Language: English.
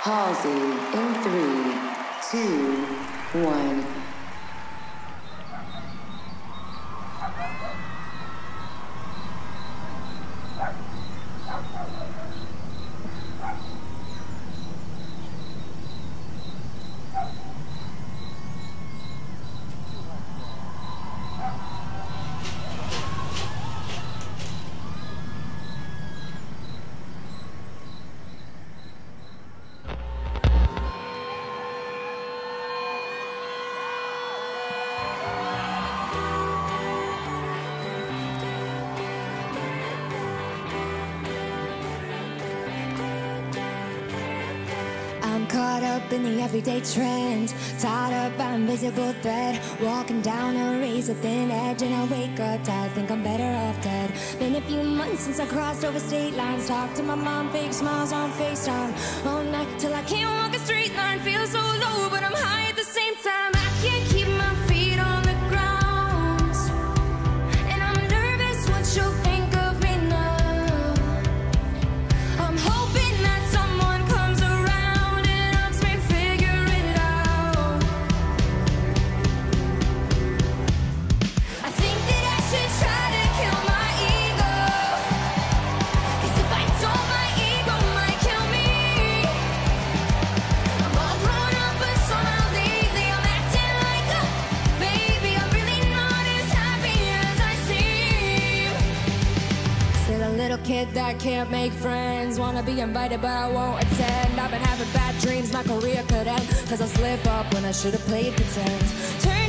Halsey in 3, 2, 1. Caught up in the everyday trend, tied up by invisible thread, walking down a razor thin edge, and I wake up tired, think I'm better off dead. Been a few months since I crossed over state lines, talked to my mom, fake smiles on FaceTime, all night till I can't walk a straight line, feel so low but I'm high at the same time. I can't keep my feet on the ground, and I'm nervous what you'll think of me now. I'm hoping that someone comes around and helps me figure it out. I think that I should try to kill my ego, 'cause if I don't, my ego might kill me. I'm all grown up but somehow lately I'm acting like a baby. I'm really not as happy as I seem. Still a little kid that can't make friends, wanna be invited but I won't attend. I've been having bad dreams, my career could end, 'cause I slip up when I should've played pretend. Turn